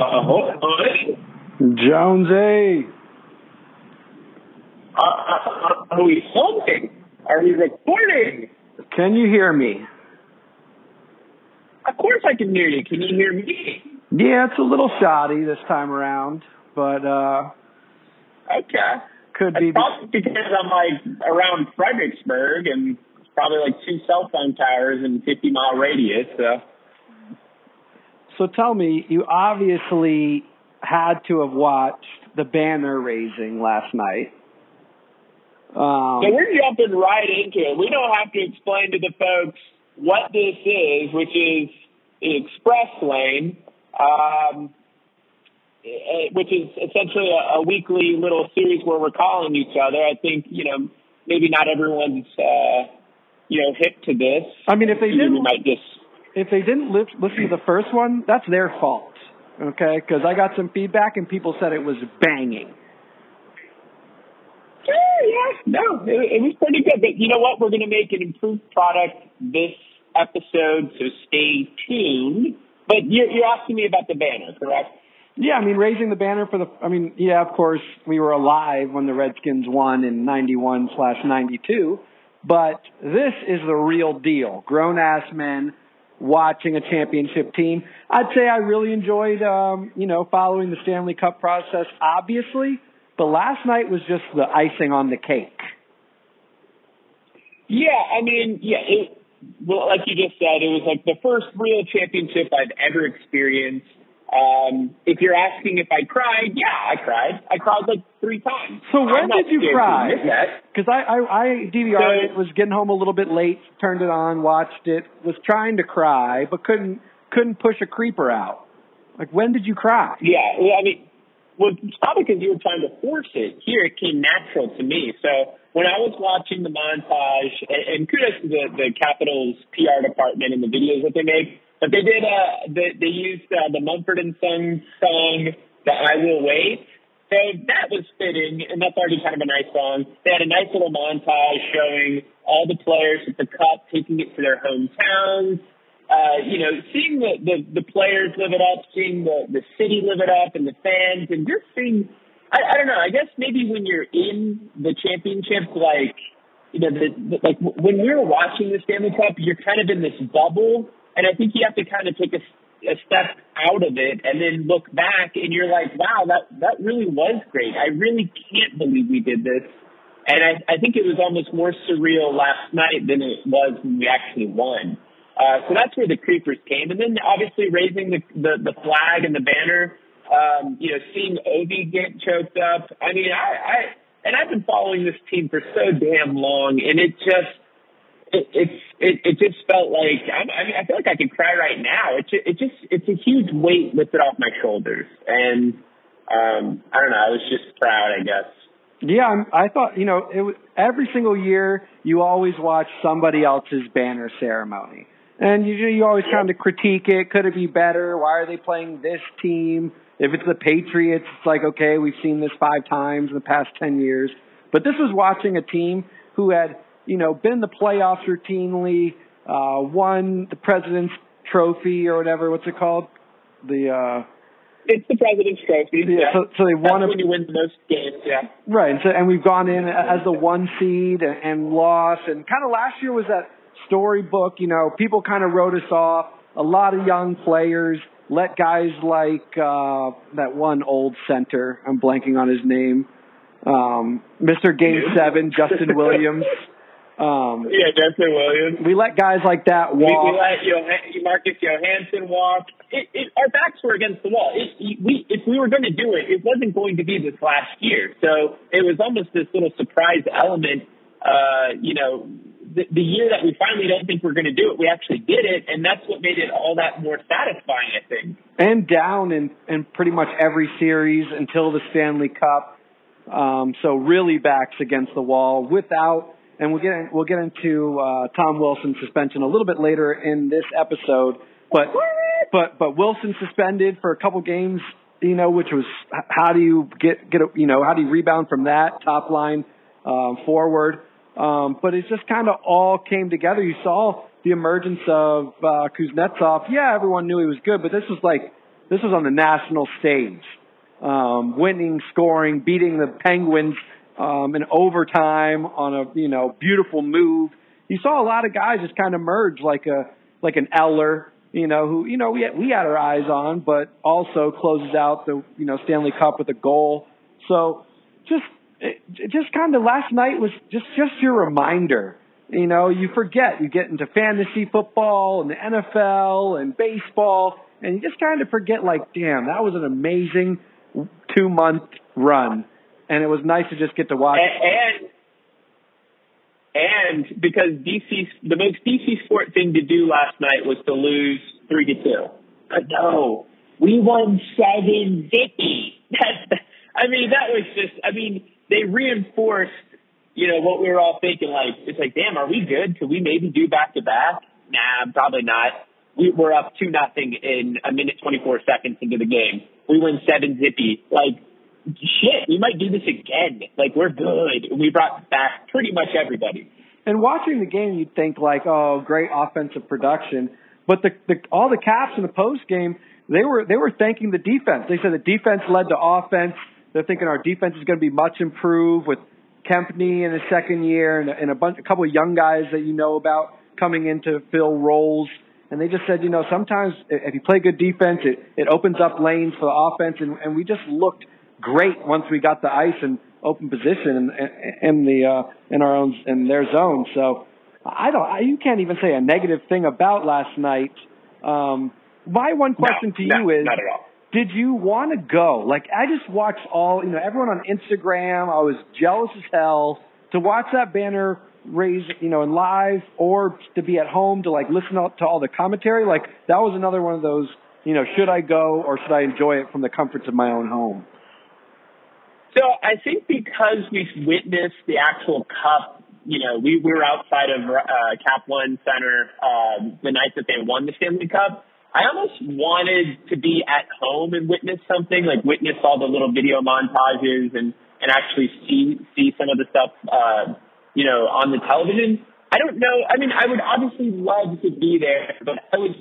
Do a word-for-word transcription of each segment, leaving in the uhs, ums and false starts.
Ahoy. Jonesy. Uh, uh, are we filming? Are we recording? Can you hear me? Of course I can hear you. Can you hear me? Yeah, it's a little shoddy this time around, but uh okay. Could That's be probably because I'm like around Fredericksburg and it's probably like two cell phone towers in fifty mile radius. So. So tell me, you obviously had to have watched the banner raising last night. Um, so we're jumping right into it. We don't have to explain to the folks what this is, which is the Express Lane, um, which is essentially a, a weekly little series where we're calling each other. I think, you know, maybe not everyone's, uh, you know, hip to this. I mean, if they didn't, we might just... if they didn't li- listen to the first one, that's their fault, okay? Because I got some feedback and people said it was banging. Yeah, yeah, no, it, it was pretty good. But you know what? We're going to make an improved product this episode, so stay tuned. But you're, you're asking me about the banner, correct? Yeah, I mean, raising the banner for the, I mean, yeah, of course, we were alive when the Redskins won in ninety-one slash ninety-two, but this is the real deal. Grown-ass men watching a championship team. I'd say I really enjoyed, um, you know, following the Stanley Cup process, obviously, but last night was just the icing on the cake. Yeah, I mean, yeah, it, well, like you just said, it was like the first real championship I've ever experienced. Um, if you're asking if I cried, yeah, I cried. I cried like three times. So when did you cry? Because I, I, I D V R'd so, it, was getting home a little bit late, turned it on, watched it, was trying to cry, but couldn't couldn't push a creeper out. Like, when did you cry? Yeah, yeah I mean, well, it's probably because you were trying to force it. Here, it came natural to me. So when I was watching the montage, and, and kudos to the, the Capitals P R department and the videos that they make, but they did, uh, they, they used uh, the Mumford and Sons song, the I Will Wait. So that was fitting, and that's already kind of a nice song. They had a nice little montage showing all the players with the cup taking it to their hometowns. Uh, you know, seeing the, the, the players live it up, seeing the, the city live it up and the fans, and just seeing, I, I don't know, I guess maybe when you're in the championship, like, you know, the, the, like when we were watching the Stanley Cup, you're kind of in this bubble. And I think you have to kind of take a, a step out of it and then look back and you're like, wow, that, that really was great. I really can't believe we did this. And I, I think it was almost more surreal last night than it was when we actually won. Uh, so that's where the creepers came. And then obviously raising the, the, the flag and the banner, um, you know, seeing Ovi get choked up. I mean, I, I, and I've been following this team for so damn long and it just, It, it's it, it just felt like I, I mean I feel like I could cry right now. It it just it's a huge weight lifted off my shoulders, and um, I don't know. I was just proud, I guess. Yeah, I thought you know it was, every single year you always watch somebody else's banner ceremony, and you you always kind of critique it. Could it be better? Why are they playing this team? If it's the Patriots, it's like okay, we've seen this five times in the past ten years. But this was watching a team who had. You know, been in the playoffs routinely, uh, won the President's Trophy or whatever. What's it called? The uh, it's the President's Trophy. Yeah. yeah. So, so they won. That's A, when you win the most games. Yeah. Right. And, so, and we've gone in as the one seed and, and lost. And kind of last year was that storybook. You know, people kind of wrote us off. A lot of young players. Let guys like uh, that one old center. I'm blanking on his name. Um, Mister Game Seven, Justin Williams. Um, yeah, Justin Williams. We let guys like that walk. We, we let Joh- Marcus Johansson walk. It, it, our backs were against the wall. It, we, if we were going to do it, it wasn't going to be this last year. So it was almost this little surprise element. Uh, you know, the, the year that we finally don't think we're going to do it, we actually did it, and that's what made it all that more satisfying, I think. And down in, in pretty much every series until the Stanley Cup. Um, so really backs against the wall without. And we'll get in, we'll get into uh, Tom Wilson's suspension a little bit later in this episode. But but but Wilson suspended for a couple games, you know, which was how do you get get a, you know how do you rebound from that top line um, forward? Um, but it just kind of all came together. You saw the emergence of uh, Kuznetsov. Yeah, everyone knew he was good, but this was like this was on the national stage, um, winning, scoring, beating the Penguins um, in overtime on a you know beautiful move. You saw a lot of guys just kind of merge like a like an Eller, you know, who you know we had, we had our eyes on, but also closes out the you know Stanley Cup with a goal. So just it, just kind of last night was just just your reminder. You know, you forget, you get into fantasy football and the N F L and baseball, and you just kind of forget, like, damn, that was an amazing two-month run, and it was nice to just get to watch. And and, and because D C, the most D C sport thing to do last night was to lose three to two. But no, we won seven fifty. That's, I mean, that was just, I mean, they reinforced. You know, what we were all thinking, like, it's like, damn, are we good? Could we maybe do back-to-back? Nah, probably not. We were up two nothing in a minute twenty-four seconds into the game. We win seven zippy. Like, shit, we might do this again. Like, we're good. We brought back pretty much everybody. And watching the game, you'd think, like, oh, great offensive production. But the, the all the Caps in the post-game, they were, they were thanking the defense. They said the defense led to offense. They're thinking our defense is going to be much improved with Kempney in his second year and, and a bunch, a couple of young guys that you know about coming in to fill roles. And they just said, you know, sometimes if you play good defense, it, it opens up lanes for the offense. And, and we just looked great once we got the ice in open position in, in the uh, in our own in their zone. So I don't, I, you can't even say a negative thing about last night. Um, my one question no, to no, you is, not at all. Did you want to go? Like, I just watched all, you know, everyone on Instagram. I was jealous as hell to watch that banner raise, you know, in live or to be at home to, like, listen to all the commentary. Like, that was another one of those, you know, should I go or should I enjoy it from the comforts of my own home? So I think because we witnessed the actual cup, you know, we, we were outside of uh, Cap One Center um, the night that they won the Stanley Cup. I almost wanted to be at home and witness something, like witness all the little video montages and, and actually see see some of the stuff, uh, you know, on the television. I don't know. I mean, I would obviously love to be there, but I was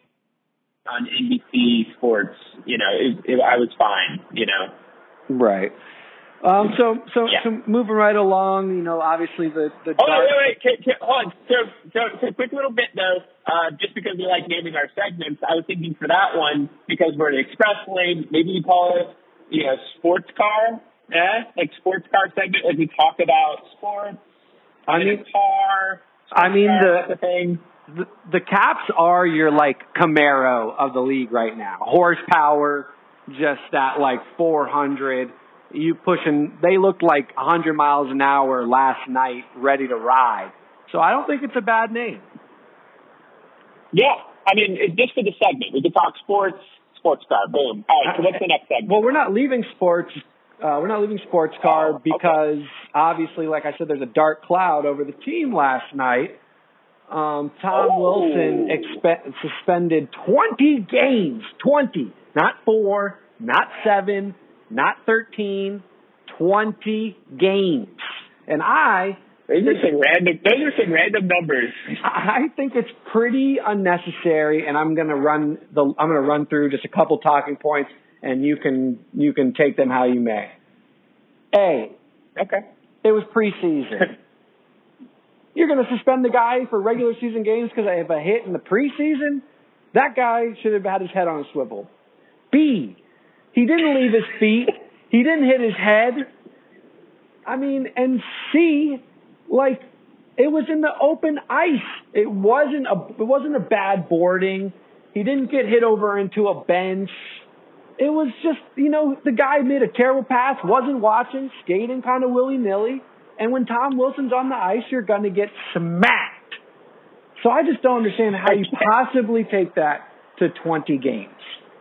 on N B C Sports. You know, it, it, I was fine. You know, right. Um, so, so, yeah. so moving right along, you know, obviously the, the Oh, dark... wait, wait, wait. Can, can, hold on. So, so, so quick little bit, though, uh, just because we like naming our segments, I was thinking for that one, because we're an express lane, maybe you call it, you know, sports car, eh? Like sports car segment, like we talk about sports, I mean, car, I mean, car, the, the thing. The, the Caps are your, like, Camaro of the league right now. Horsepower, just that, like, four hundred. You pushing, they looked like one hundred miles an hour last night, ready to ride. So I don't think it's a bad name. Yeah. I mean, it, just for the segment. We could talk sports, sports car, boom. All right, so what's the next segment? Well, we're not leaving sports. Uh, we're not leaving sports car oh, because, okay. obviously, like I said, there's a dark cloud over the team last night. Um, Tom oh. Wilson expe- suspended twenty games. twenty. Not four, not seven, not thirteen, twenty games. And I... Those are some random, those are some random numbers. I think it's pretty unnecessary, and I'm going to run the I'm going to run through just a couple talking points, and you can you can take them how you may. A. Okay. It was preseason. You're going to suspend the guy for regular season games because I have a hit in the preseason? That guy should have had his head on a swivel. B. He didn't leave his feet. He didn't hit his head. I mean, and C, like, it was in the open ice. It wasn't a it wasn't a bad boarding. He didn't get hit over into a bench. It was just, you know, the guy made a terrible pass, wasn't watching, skating kind of willy-nilly. And when Tom Wilson's on the ice, you're going to get smacked. So I just don't understand how you possibly take that to twenty games.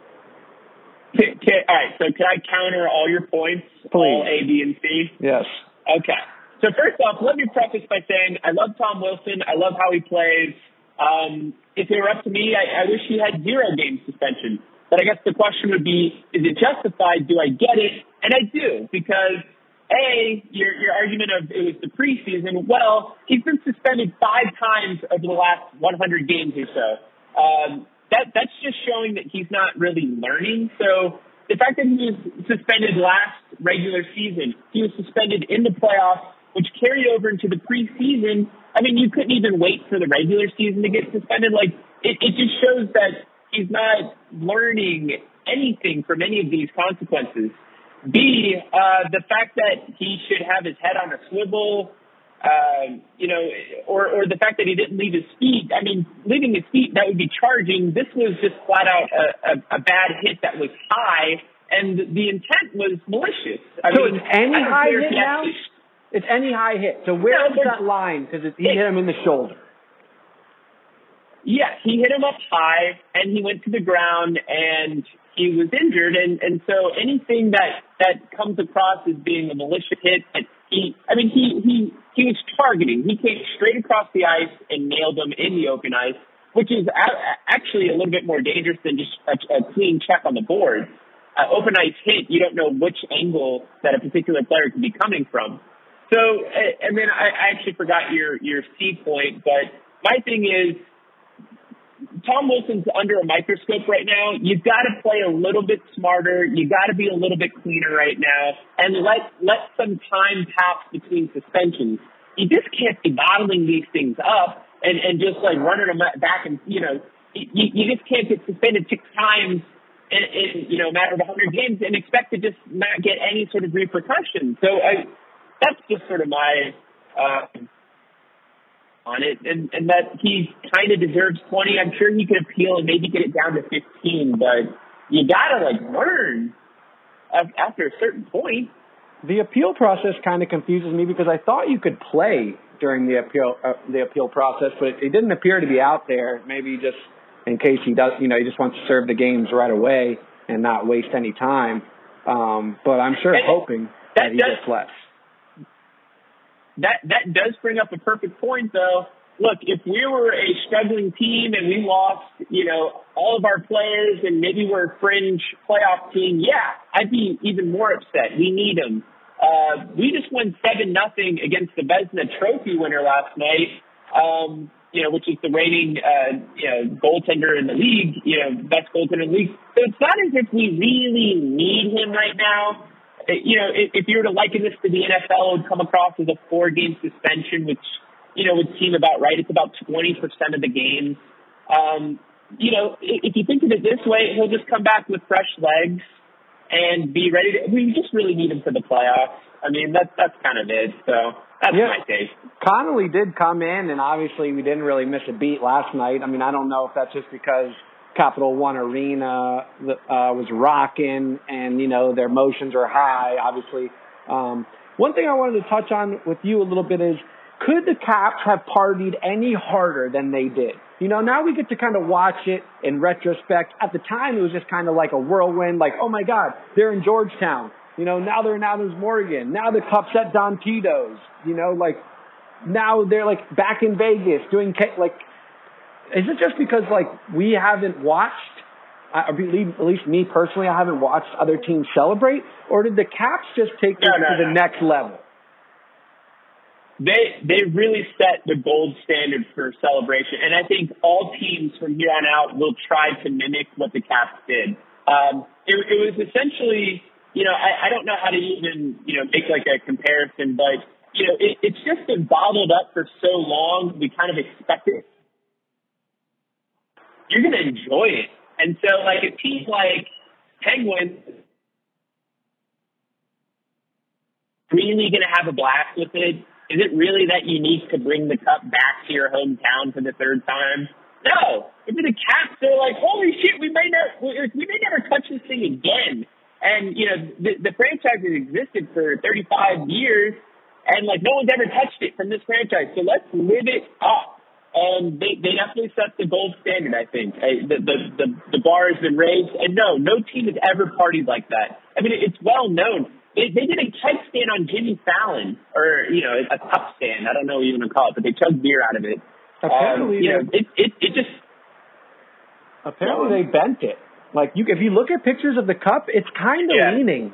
Can, can, all right, so can I counter all your points? Please. All A, B, and C? Yes. Okay. So first off, let me preface by saying I love Tom Wilson. I love how he plays. Um, if it were up to me, I, I wish he had zero game suspension. But I guess the question would be, is it justified? Do I get it? And I do, because A, your your argument of it was the preseason, well, he's been suspended five times over the last one hundred games or so. Um, that that's just showing that he's not really learning. So the fact that he was suspended last regular season, he was suspended in the playoffs, which carried over into the preseason. I mean, you couldn't even wait for the regular season to get suspended. Like, it, it just shows that he's not learning anything from any of these consequences. B, uh, the fact that he should have his head on a swivel, uh, you know, or, or the fact that he didn't leave his feet. I mean, leaving his feet, that would be charging. This was just flat out a, a, a bad hit that was high, and the intent was malicious. I so mean, it's any high hit now? Actually, it's any high hit. So where no, is that line? Because he hit him in the shoulder. Yeah, he hit him up high, and he went to the ground, and he was injured. And, and so anything that, that comes across as being a malicious hit, he, I mean, he, he, he was targeting. He came straight across the ice and nailed him in the open ice, which is a- actually a little bit more dangerous than just a, a clean check on the board. Uh, open ice hit, you don't know which angle that a particular player could be coming from. So, and then I, I actually forgot your, your C point, but my thing is, Tom Wilson's under a microscope right now. You've got to play a little bit smarter. You got to be a little bit cleaner right now, and let let some time pass between suspensions. You just can't be bottling these things up and, and just like running them back, and you know, you, you just can't get suspended six times in, in you know a matter of a hundred games and expect to just not get any sort of repercussions. So I, that's just sort of my. Uh, on it, and, and that he kind of deserves twenty. I'm sure he could appeal and maybe get it down to fifteen, but you gotta like learn after a certain point. The appeal process kind of confuses me because I thought you could play during the appeal uh, the appeal process, but it didn't appear to be out there. Maybe just in case he does, you know, he just wants to serve the games right away and not waste any time. Um, but I'm sure and hoping that, that he does, gets less. That that does bring up a perfect point, though. Look, if we were a struggling team and we lost, you know, all of our players and maybe we're a fringe playoff team, yeah, I'd be even more upset. We need them. Uh, we just won seven nothing against the Vezina Trophy winner last night, um, you know, which is the reigning, uh, you know, goaltender in the league, you know, best goaltender in the league. So it's not as if we really need him right now. You know, if you were to liken this to the N F L, it would come across as a four-game suspension, which, you know, would seem about right. It's about twenty percent of the games. Um, you know, if you think of it this way, he'll just come back with fresh legs and be ready to – we just really need him for the playoffs. I mean, that's, that's kind of it. So that's yeah. my take. Connolly did come in, and obviously we didn't really miss a beat last night. I mean, I don't know if that's just because – Capital One Arena uh, was rocking, and you know their emotions are high. Obviously, um, one thing I wanted to touch on with you a little bit is: could the Caps have partied any harder than they did? You know, now we get to kind of watch it in retrospect. At the time, it was just kind of like a whirlwind. Like, oh my God, they're in Georgetown. You know, now they're in Adams Morgan. Now the Cup's at Don Tito's. You know, like now they're like back in Vegas doing like. Is it just because, like, we haven't watched, I believe, at least me personally, I haven't watched other teams celebrate? Or did the Caps just take this no, no, to the no. next level? They they really set the gold standard for celebration. And I think all teams from here on out will try to mimic what the Caps did. Um, it, it was essentially, you know, I, I don't know how to even, you know, make like a comparison, but, you know, it, it's just been bottled up for so long, we kind of expect it. You're going to enjoy it. And so, like, a team like Penguins really going to have a blast with it? Is it really that unique to bring the Cup back to your hometown for the third time? No. If the Caps, they're like, holy shit, we may never, we may never touch this thing again. And, you know, the, the franchise has existed for thirty-five years, and, like, no one's ever touched it from this franchise. So let's live it up. And they, they definitely set the gold standard, I think. I, the, the, the, the bar has been raised. And no, no team has ever partied like that. I mean, it's well known. They, they did a keg stand on Jimmy Fallon, or, you know, a cup stand. I don't know what you want to call it, but they chugged beer out of it. Apparently, um, you know, it, it, it just... Apparently um, they bent it. Like, you, if you look at pictures of the cup, it's kind of yeah. leaning.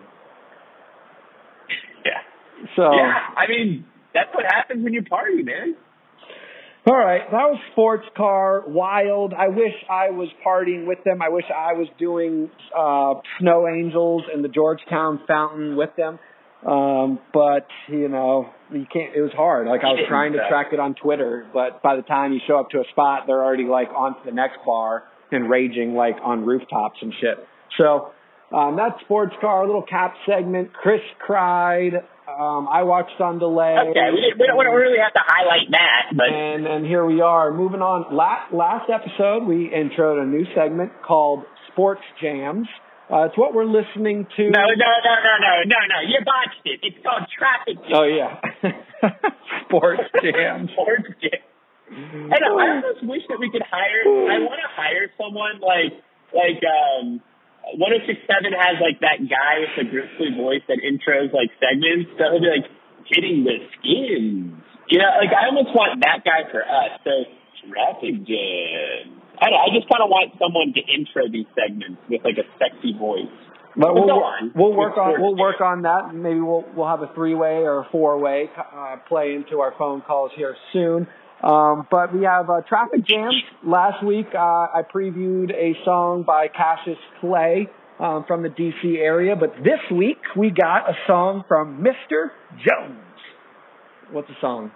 Yeah. So. Yeah, I mean, that's what happens when you party, man. All right, that was Sports Car Wild. I wish I was partying with them. I wish I was doing uh, Snow Angels and the Georgetown Fountain with them. Um, but, you know, you can't, it was hard. Like, I was trying to track it on Twitter, but by the time you show up to a spot, they're already, like, on to the next bar and raging, like, on rooftops and shit. So, um, that's Sports Car, a little cap segment. Chris cried. Um, I watched on delay. Okay, we, didn't, we, don't, we don't really have to highlight that. But. And, and here we are. Moving on. Last, last episode, we introed a new segment called Sports Jams. Uh, it's what we're listening to. No, no, no, no, no, no, no. You botched it. It's called Traffic Jam. Oh, yeah. Sports Jam. Sports Jam. And I almost wish that we could hire, I want to hire someone like, like, um, one oh six point seven has, like, that guy with the grizzly voice that intros, like, segments. So he'll be, like, hitting the skins. You know, like, I almost want that guy for us. So, Traffic Jam. I don't know, I just kind of want someone to intro these segments with, like, a sexy voice. But we'll, we'll, we'll work on we'll work on that. Maybe we'll we'll have a three-way or a four-way uh, play into our phone calls here soon. Um, but we have uh, Traffic Jams. Last week, uh, I previewed a song by Cassius Clay um, from the D C area. But this week, we got a song from Mister Jones. What's the song?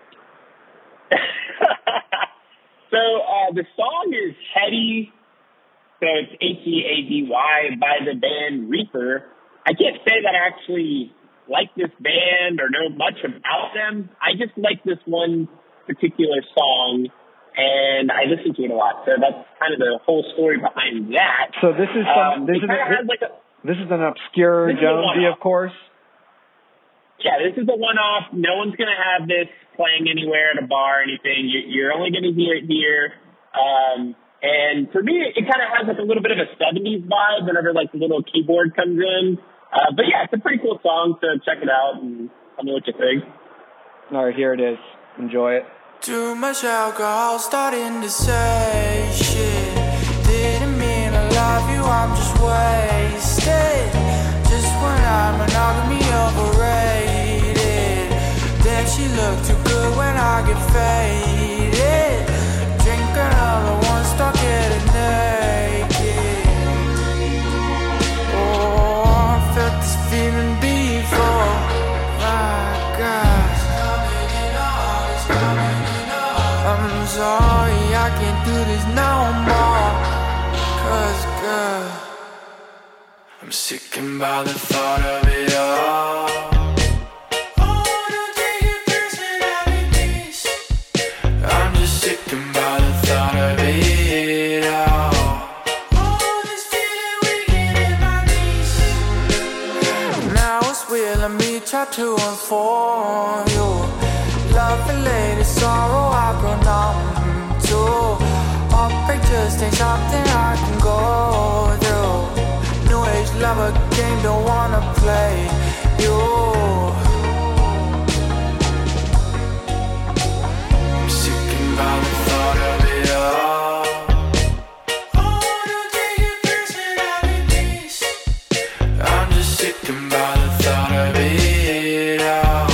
So uh, the song is Heady, so it's H E A D Y, by the band Reaper. I can't say that I actually like this band or know much about them. I just like this one particular song, and I listen to it a lot. So that's kind of the whole story behind that. So this is some, um, this, is a, like a, this is an obscure Jonesy, of course. Yeah, this is a one-off. No one's going to have this playing anywhere at a bar or anything. You're only going to hear it here. Um, and for me, it kind of has like a little bit of a seventies vibe whenever like the little keyboard comes in. Uh, but yeah, it's a pretty cool song, so check it out and tell me what you think. All right, here it is. Enjoy it. Too much alcohol starting to say shit. Didn't mean I love you, I'm just wasted. Just when I'm monogamy overrated. Then she looked too good when I get faded. Drink another one, start getting naked. Oh, I felt this feeling before. My gosh. I'm sorry, I can't do this no more. Cause girl, I'm sickened by the thought of it all. Oh, don't take it personally, please. I'm just sickened by the thought of it all. Oh, this feeling weakening in my knees. Now it's willing me try to inform you. Love and lady sorrow I go numb to. Heartbreak just ain't something I can go through. New age lover game, don't wanna play you. I'm sickened by the thought of it all. Oh, don't take it personally, please. I'm just sickened by the thought of it all.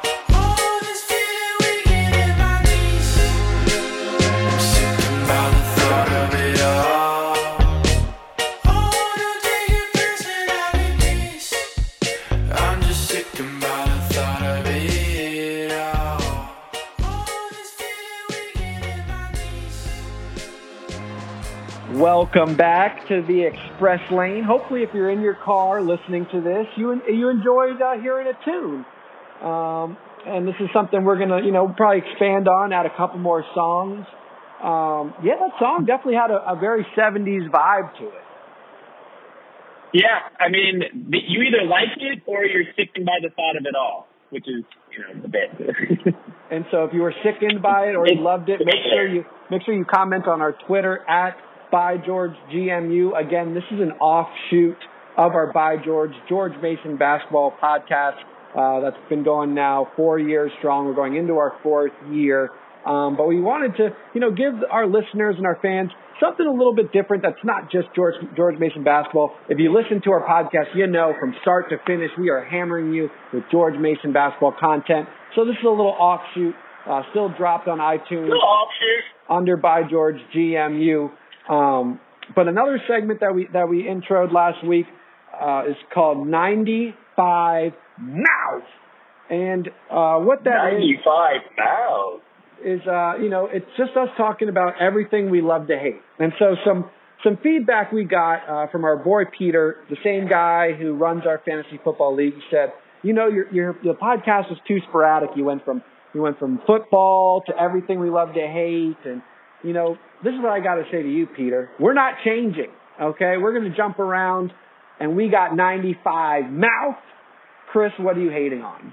Welcome back to the Express Lane. Hopefully, if you're in your car listening to this, you you enjoyed uh, hearing a tune. Um, and this is something we're gonna, you know, probably expand on, add a couple more songs. Um, yeah, that song definitely had a, a very seventies vibe to it. Yeah, I mean, you either like it or you're sickened by the thought of it all, which is, you know, the bit. And so, if you were sickened by it or you loved it, make sure you make sure you comment on our Twitter at By George G M U. Again, this is an offshoot of our By George, George Mason basketball podcast uh, that's been going now four years strong. We're going into our fourth year. Um, but we wanted to, you know, give our listeners and our fans something a little bit different that's not just George, George Mason basketball. If you listen to our podcast, you know from start to finish, we are hammering you with George Mason basketball content. So this is a little offshoot Uh, still dropped on iTunes Still under By George G M U. Um, but another segment that we that we introed last week uh, is called ninety-five Mouth. And uh, what that ninety-five Mouth is, uh, you know, it's just us talking about everything we love to hate. And so some some feedback we got uh, from our boy Peter, the same guy who runs our fantasy football league, he said, you know, your your the podcast was too sporadic. You went from you went from football to everything we love to hate, and you know, this is what I got to say to you, Peter. We're not changing, okay? We're going to jump around, and we got ninety-five Mouth. Chris, what are you hating on?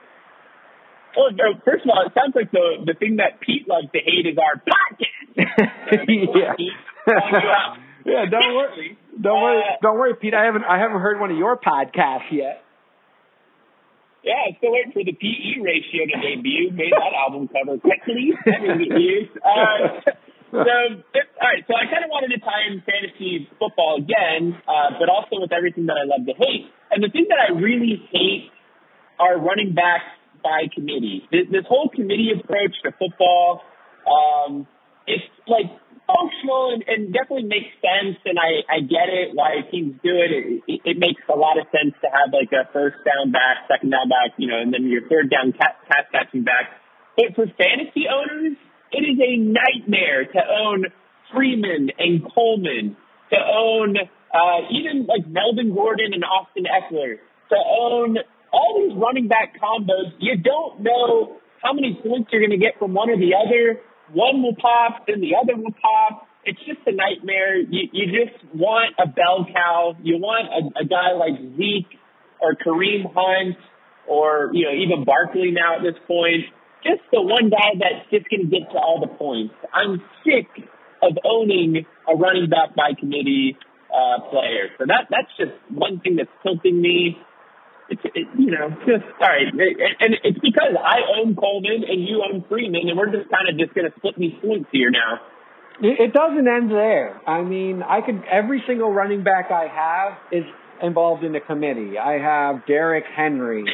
Well, first of all, it sounds like the the thing that Pete loves to hate is our podcast. yeah. yeah. Don't worry. Don't uh, worry. Don't worry, Pete. I haven't I haven't heard one of your podcasts yet. Yeah, I'm still waiting for the P E ratio to debut. Made that album cover quickly. I mean, it is. Uh, so, all right. So I kind of wanted to tie in fantasy football again, uh, but also with everything that I love to hate. And the thing that I really hate are running backs by committee. This, this whole committee approach to football, um, it's like functional and, and definitely makes sense. And I, I get it why teams do it. It, it. it makes a lot of sense to have like a first down back, second down back, you know, and then your third down pass catching back. But for fantasy owners, it is a nightmare to own Freeman and Coleman, to own uh, even like Melvin Gordon and Austin Eckler, to own all these running back combos. You don't know how many points you're going to get from one or the other. One will pop, then the other will pop. It's just a nightmare. You, you just want a bell cow. You want a, a guy like Zeke or Kareem Hunt or, you know, even Barkley now at this point. Just the one guy that's just going to get to all the points. I'm sick of owning a running back by committee uh, player. So that that's just one thing that's tilting me. It's, it, you know, just, all right. And it's because I own Coleman and you own Freeman, and we're just kind of just going to split these points here now. It doesn't end there. I mean, I could, every single running back I have is involved in a committee. I have Derrick Henry.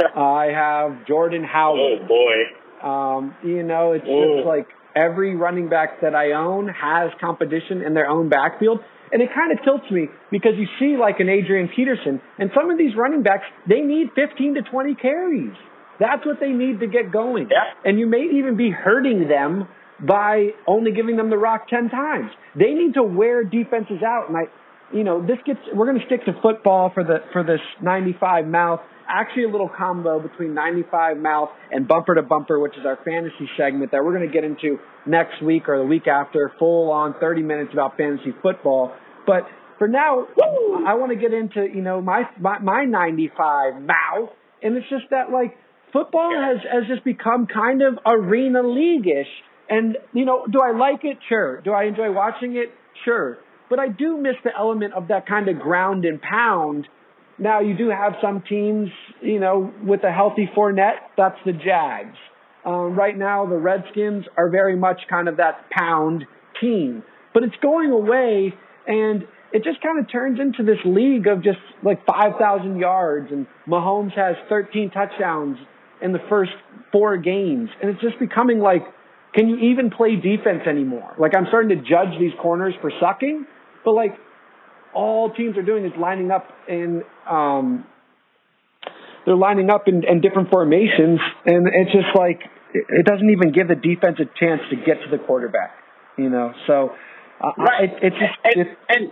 I have Jordan Howard. Oh, boy. Um, you know, it's oh. just like every running back that I own has competition in their own backfield. And it kind of tilts me because you see like an Adrian Peterson and some of these running backs, they need fifteen to twenty carries. That's what they need to get going. Yeah. And you may even be hurting them by only giving them the rock ten times. They need to wear defenses out. And I, you know, this gets, we're going to stick to football for the, for this ninety-five Mouth. Actually a little combo between ninety-five Mouth and Bumper to Bumper, which is our fantasy segment that we're going to get into next week or the week after, full on thirty minutes about fantasy football. But for now, I want to get into, you know, my, my, my ninety-five Mouth. And it's just that, like, football has, has just become kind of arena league-ish. And, you know, do I like it? Sure. Do I enjoy watching it? Sure. But I do miss the element of that kind of ground and pound. Now, you do have some teams, you know, with a healthy Fournette, that's the Jags. Um, right now, the Redskins are very much kind of that pound team. But it's going away, and it just kind of turns into this league of just like five thousand yards, and Mahomes has thirteen touchdowns in the first four games. And it's just becoming like, can you even play defense anymore? Like, I'm starting to judge these corners for sucking, but like, all teams are doing is lining up in, um, they're lining up in, in different formations, and it's just like, it doesn't even give the defense a chance to get to the quarterback, you know? So, uh, right. it, it's just, and, it's, and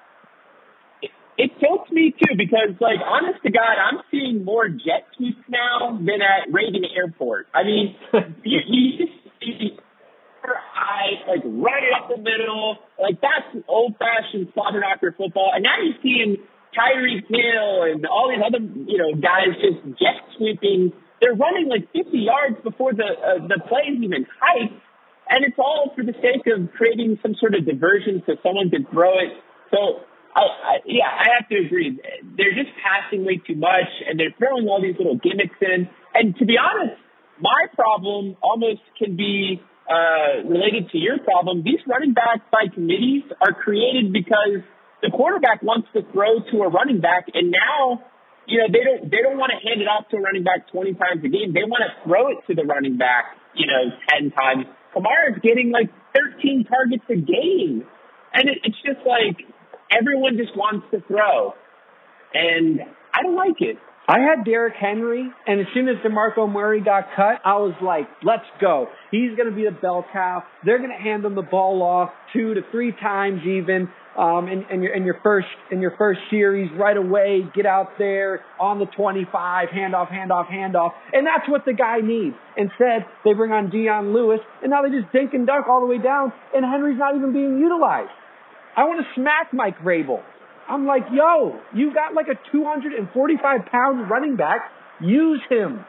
it, it tilts me too, because like, honest to God, I'm seeing more jet sweeps now than at Reagan Airport. I mean, you, you just see eyes like right up the middle, like that's old-fashioned slobber knocker football. And now you're seeing Tyreek Hill and all these other, you know, guys just jet sweeping. They're running like fifty yards before the uh, the play's even hyped, and it's all for the sake of creating some sort of diversion so someone can throw it. So, I, I, yeah, I have to agree. They're just passing way too much, and they're throwing all these little gimmicks in. And to be honest, my problem almost can be uh, related to your problem. These running backs by committees are created because the quarterback wants to throw to a running back, and now, you know, they don't they don't want to hand it off to a running back twenty times a game. They want to throw it to the running back you know, ten times. Kamara's getting like thirteen targets a game. And it, it's just like everyone just wants to throw. And I don't like it. I had Derrick Henry, and as soon as DeMarco Murray got cut, I was like, let's go. He's going to be the bell cow. They're going to hand him the ball off two to three times even um, in, in, your, in, your first, in your first series right away. Get out there on the twenty-five, handoff, handoff, handoff. And that's what the guy needs. Instead, they bring on Dion Lewis, and now they just dink and dunk all the way down, and Henry's not even being utilized. I want to smack Mike Vrabel. I'm like, yo, you got like a two hundred forty-five pound running back. Use him.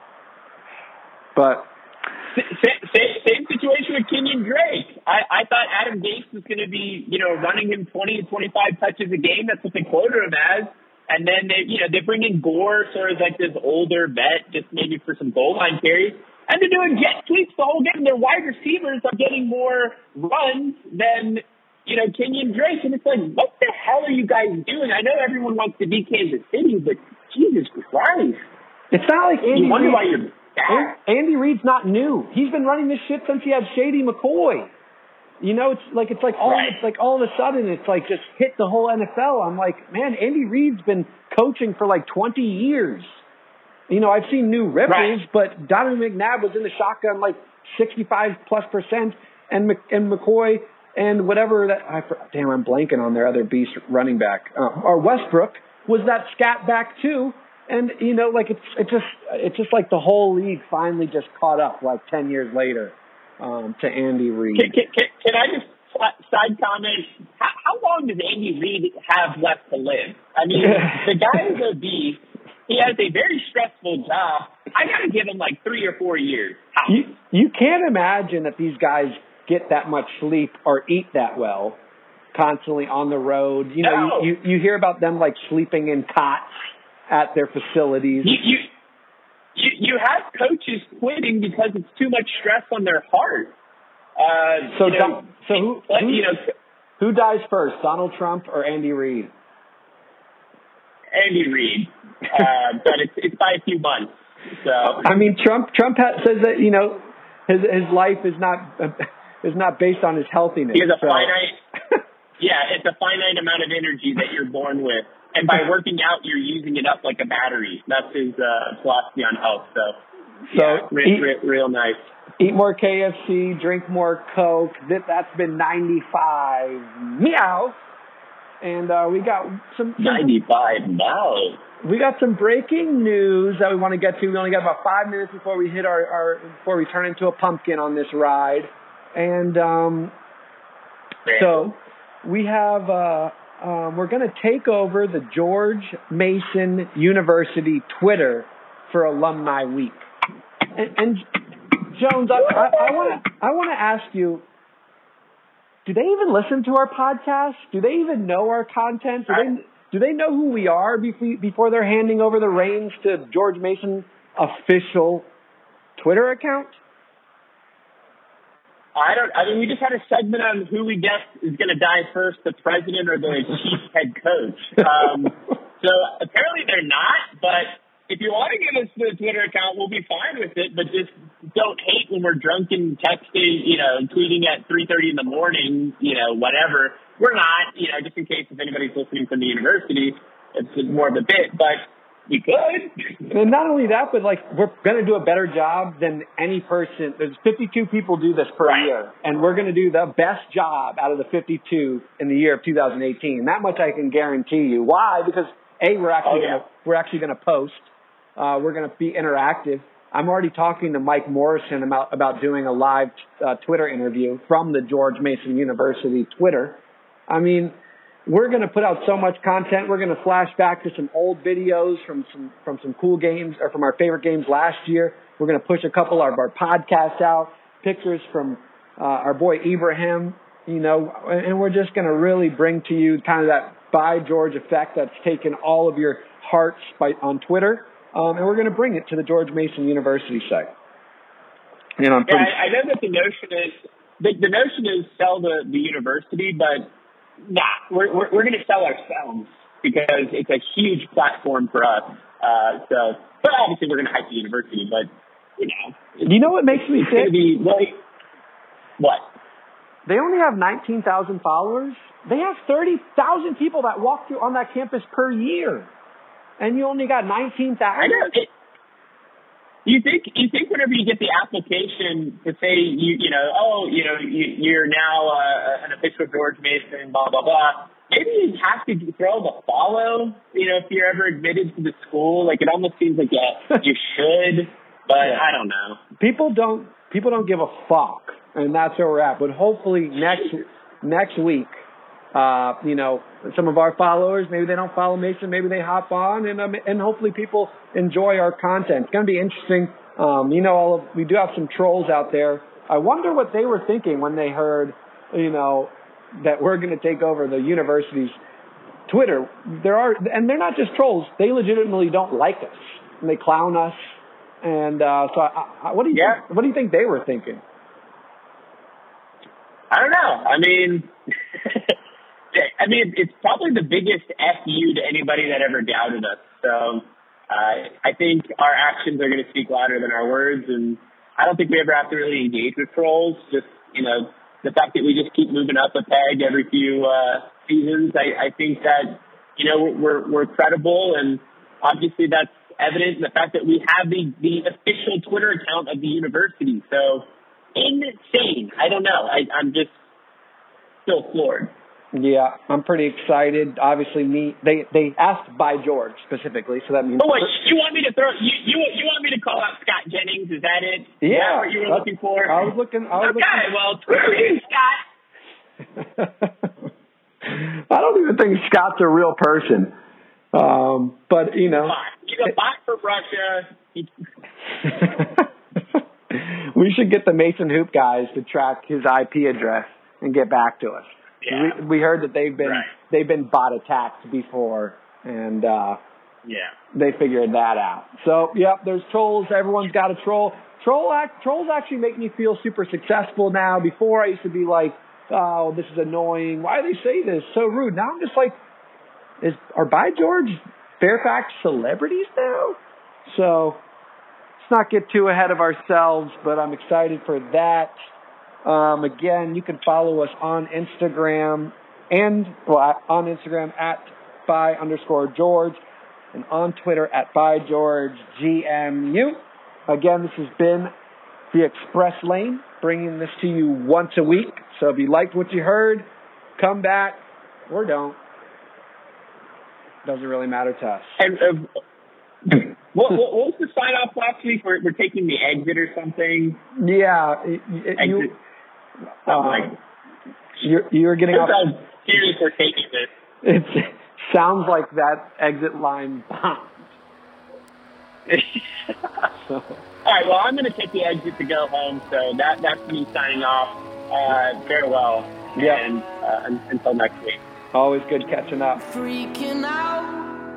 But same, same, same situation with Kenyon Drake. I, I thought Adam Gase was going to be, you know, running him twenty to twenty-five touches a game. That's what they quoted him as. And then they, you know, they bring in Gore sort of like this older vet, just maybe for some goal line carries. And they're doing jet sweeps the whole game. Their wide receivers are getting more runs than, you know, Kenyon Drake, and it's like, what the hell are you guys doing? I know everyone wants to be Kansas City, but Jesus Christ. It's not like Andy You wonder Reid. why you're back. Andy Reid's not new. He's been running this shit since he had Shady McCoy. You know, it's like it's like all Right. it's like all of a sudden it's like just hit the whole N F L. I'm like, man, Andy Reid's been coaching for like twenty years. You know, I've seen new ripples, Right. but Donovan McNabb was in the shotgun like sixty-five plus percent, and Mc, and McCoy. And whatever that, I, damn, I'm blanking on their other beast running back. Uh, or Westbrook was that scat back too. And, you know, like it's, it's just, it's just like the whole league finally just caught up like ten years later, um, to Andy Reid. Can, can, can, can I just side comment? How, how long does Andy Reid have left to live? I mean, the guy is a beast. He has a very stressful job. I got to give him like three or four years. You, you can't imagine that these guys get that much sleep or eat that well, constantly on the road. You know, No. you, you, you hear about them like sleeping in cots at their facilities. You, you, you, you have coaches quitting because it's too much stress on their heart. Uh, So you know, Don- so who- like, who- you know, Who dies first, Donald Trump or Andy Reid? Andy Reid, uh, but it's it's by a few months. So I mean, Trump Trump ha- says that, you know, his his life is not uh, is not based on his healthiness. he has a so. finite, yeah, it's a finite amount of energy that you're born with, and by working out, you're using it up like a battery. That's his uh, philosophy on health. So, So yeah, re- eat, re- real nice. eat more K F C, drink more Coke. That that's been ninety-five meow. And uh, we got some, some ninety-five now. we got some breaking news that we want to get to. We only got about five minutes before we hit our, our before we turn into a pumpkin on this ride. And um, so we have uh, um, we're going to take over the George Mason University Twitter for Alumni Week. And, and Jones, I want to I want to ask you. Do they even listen to our podcast? Do they even know our content? Do they, do they know who we are before, before they're handing over the reins to George Mason's official Twitter account? I don't. I mean, we just had a segment on who we guess is going to die first, the president or the chief head coach. Um, so apparently they're not. But if you want to give us the Twitter account, we'll be fine with it. But just don't hate when we're drunk and texting, you know, and tweeting at three thirty in the morning, you know, whatever. We're not, you know, just in case if anybody's listening from the university, it's more of a bit. But we could. And not only that, but like we're going to do a better job than any person. There's fifty-two people do this per Right. year, and we're going to do the best job out of the fifty-two in the year of two thousand eighteen. That much I can guarantee you. Why? Because A, we're actually Oh, yeah. gonna, we're actually going to post. Uh, we're going to be interactive. I'm already talking to Mike Morrison about about doing a live uh, Twitter interview from the George Mason University Twitter. I mean, we're going to put out so much content. We're going to flash back to some old videos from some from some cool games or from our favorite games last year. We're going to push a couple of our podcasts out, pictures from uh, our boy Ibrahim, you know, and we're just going to really bring to you kind of that by George effect that's taken all of your hearts by, on Twitter. Um, and we're going to bring it to the George Mason University site. You know, I'm Yeah, pretty I, I know that the notion is the, the notion is sell the, the university, but nah, we're we're, we're going to sell ourselves because it's a huge platform for us. Uh, so, but obviously we're going to hype the university. But you know. You know what makes me It's going to sick? be, like, what? They only have nineteen thousand followers. They have thirty thousand people that walk through on that campus per year. And you only got nineteen thousand? I know. It, you think you think whenever you get the application to say, you you know, oh, you know, you, you're now uh, an official George Mason, blah, blah, blah, maybe you have to throw the follow, you know, if you're ever admitted to the school. Like, it almost seems like, yeah, you should, but Yeah. I don't know. People don't people don't give a fuck, and that's where we're at. But hopefully next next week, uh, you know, some of our followers, maybe they don't follow Mason, maybe they hop on, and um, and hopefully people enjoy our content. It's going to be interesting. Um, you know, all of, we do have some trolls out there. I wonder what they were thinking when they heard, you know, that we're going to take over the university's Twitter. There are, and they're not just trolls. They legitimately don't like us, and they clown us. And uh, so, I, I, what do you Yeah. think, what do you think they were thinking? I don't know. I mean, I mean, it's probably the biggest F you to anybody that ever doubted us. So uh, I think our actions are going to speak louder than our words, and I don't think we ever have to really engage with trolls. Just, you know, the fact that we just keep moving up a peg every few uh, seasons, I, I think that, you know, we're we're credible, and obviously that's evident in the fact that we have the, the official Twitter account of the university. So insane. I don't know. I, I'm just still floored. Yeah, I'm pretty excited. Obviously, me they they asked by George specifically, so that means. Oh wait, you want me to throw you you you want me to call out Scott Jennings? Is that it? Is Yeah, that what you were that's- looking for? I was looking. I was okay, well, Twitter you, Scott. looking. I don't even think Scott's a real person, um, but you know. He's a bot for Russia. He, we should get the Mason Hoop guys to track his I P address and get back to us. Yeah. We, we heard that they've been Right. they've been bot attacked before, and uh, yeah. they figured that out. So, yep, there's trolls. Everyone's got a troll. Troll act, trolls actually make me feel super successful now. Before I used to be like, oh, this is annoying. Why do they say this? So rude. Now I'm just like, is are by George Fairfax celebrities now? So let's not get too ahead of ourselves, but I'm excited for that. Um, again, you can follow us on Instagram and well, on Instagram at by underscore George and on Twitter at by George G M U. Again, this has been the Express Lane, bringing this to you once a week. So if you liked what you heard, come back or don't. Doesn't really matter to us. And uh, what, what, what was the sign off last week? We're, we're taking the exit or something. Yeah, it, it, Exit. you, I'm uh, like, you're, you're getting off. I'm serious. We're taking this. It sounds like that exit line bombed. So, All right, well, I'm going to take the exit to go home, so that that's me signing off. Uh, farewell, Yeah. and uh, un- until next week. always good catching up. Freaking out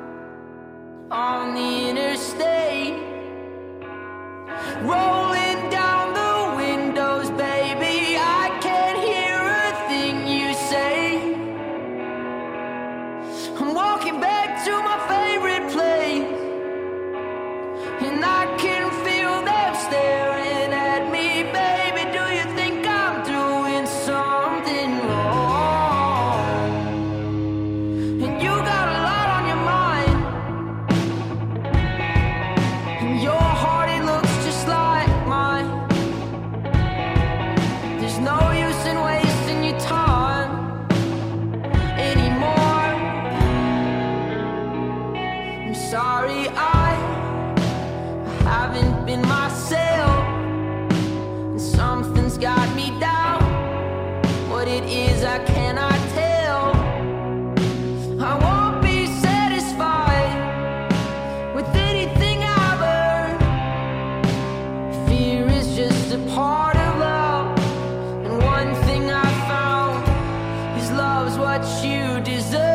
on the interstate, rolling down the windows, baby. I can't hear a thing you say. I'm walking back to my favorite place, and I can feel them staring at me, baby. Do you think I'm doing something wrong? And you got a lot on your mind, and your heart, it looks just like mine. There's no use in wasting your time anymore. I'm sorry I haven't been myself, and something's got me down. What it is, I cannot tell. I won't be satisfied with anything I've earned. Fear is just a part of love, and one thing I found is love's what you deserve.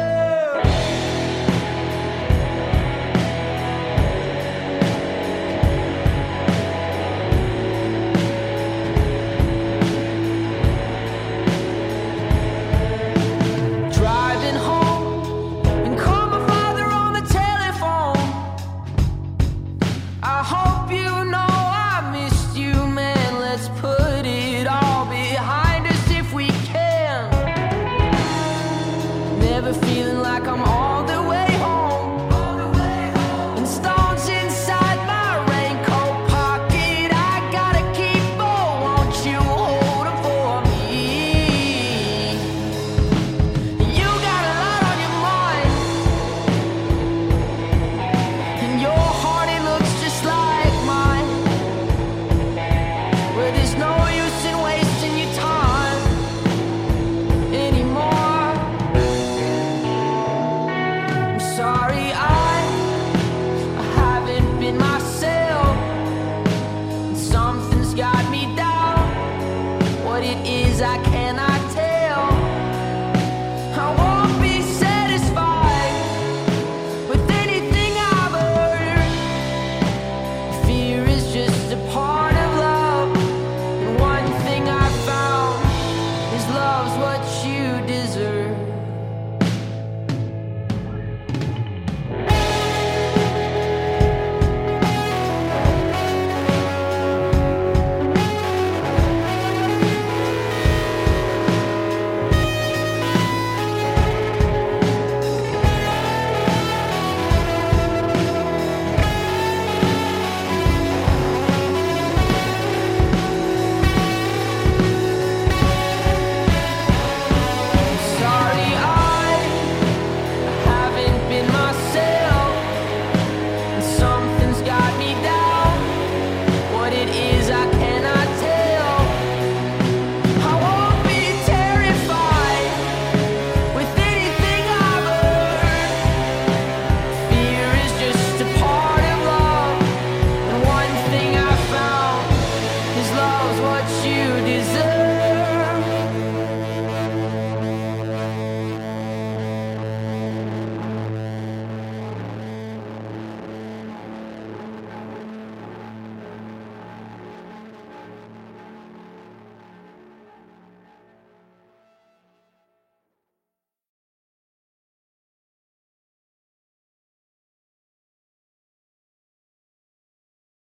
love's what you deserve.